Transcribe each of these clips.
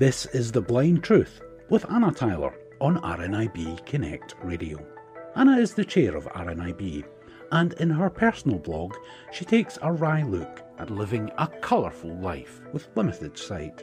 This is The Blind Truth with Anna Tyler on RNIB Connect Radio. Anna is the chair of RNIB, and in her personal blog, she takes a wry look at living a colourful life with limited sight.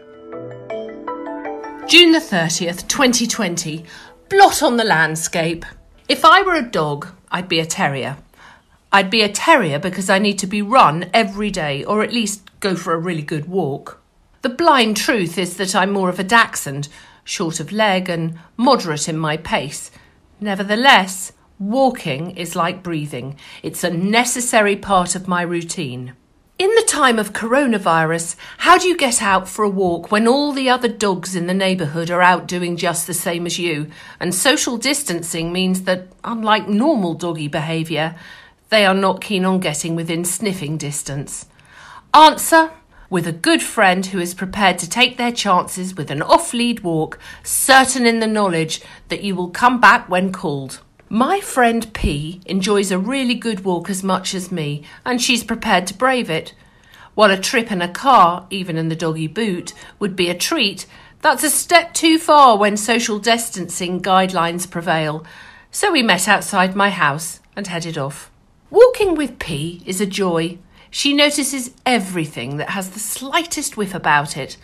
June the 30th, 2020. Blot on the landscape. If I were a dog, I'd be a terrier. I'd be a terrier because I need to be run every day, or at least go for a really good walk. The blind truth is that I'm more of a dachshund, short of leg and moderate in my pace. Nevertheless, walking is like breathing. It's a necessary part of my routine. In the time of coronavirus, how do you get out for a walk when all the other dogs in the neighbourhood are out doing just the same as you? And social distancing means that, unlike normal doggy behaviour, they are not keen on getting within sniffing distance. Answer: with a good friend who is prepared to take their chances with an off-lead walk, certain in the knowledge that you will come back when called. My friend P enjoys a really good walk as much as me, and she's prepared to brave it. While a trip in a car, even in the doggy boot, would be a treat, that's a step too far when social distancing guidelines prevail. So we met outside my house and headed off. Walking with P is a joy. She notices everything that has the slightest whiff about it.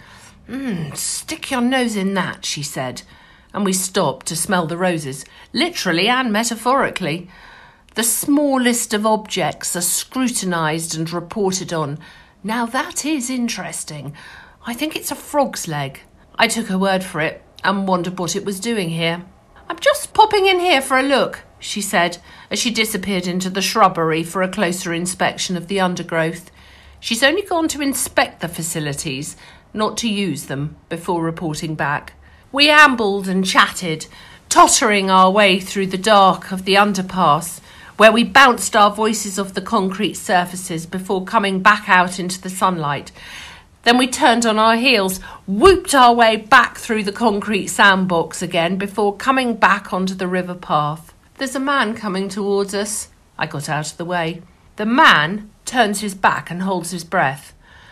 Stick your nose in that, she said, and we stopped to smell the roses, literally and metaphorically. The smallest of objects are scrutinised and reported on. Now that is interesting. I think it's a frog's leg. I took her word for it and wondered what it was doing here. I'm just popping in here for a look, she said, as she disappeared into the shrubbery for a closer inspection of the undergrowth. She's only gone to inspect the facilities, not to use them, before reporting back. We ambled and chatted, tottering our way through the dark of the underpass, where we bounced our voices off the concrete surfaces before coming back out into the sunlight. Then we turned on our heels, whooped our way back through the concrete sandbox again before coming back onto the river path. There's a man coming towards us. I got out of the way. The man turns his back and holds his breath.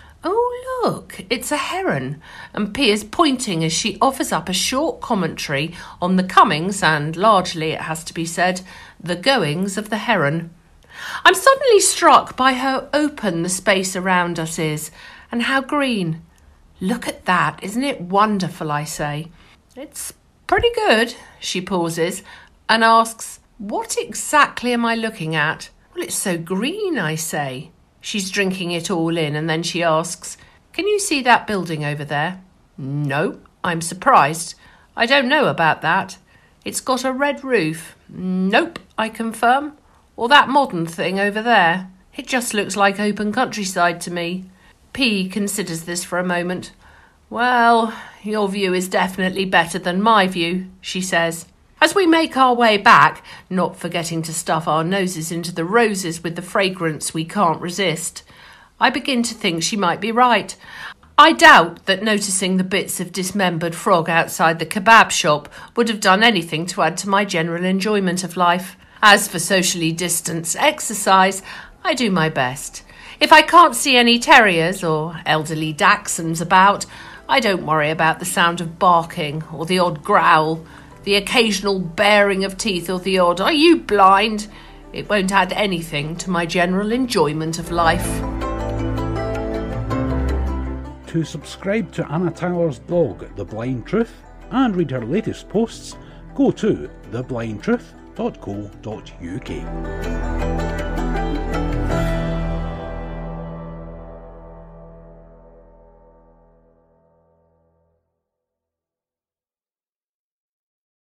Oh, look, it's a heron. And P is pointing as she offers up a short commentary on the comings and, largely it has to be said, the goings of the heron. I'm suddenly struck by how open the space around us is and how green. Look at that, isn't it wonderful, I say. It's pretty good, she pauses, and asks, what exactly am I looking at? Well, it's so green, I say. She's drinking it all in, and then she asks, can you see that building over there? No, I'm surprised. I don't know about that. It's got a red roof. Nope, I confirm. Or that modern thing over there. It just looks like open countryside to me. P considers this for a moment. Well, your view is definitely better than my view, she says. As we make our way back, not forgetting to stuff our noses into the roses with the fragrance we can't resist, I begin to think she might be right. I doubt that noticing the bits of dismembered frog outside the kebab shop would have done anything to add to my general enjoyment of life. As for socially distanced exercise, I do my best. If I can't see any terriers or elderly dachshunds about, I don't worry about the sound of barking or the odd growl, the occasional baring of teeth or the odd, "Are you blind?" It won't add anything to my general enjoyment of life. To subscribe to Anna Tyler's blog, The Blind Truth, and read her latest posts, go to theblindtruth.co.uk.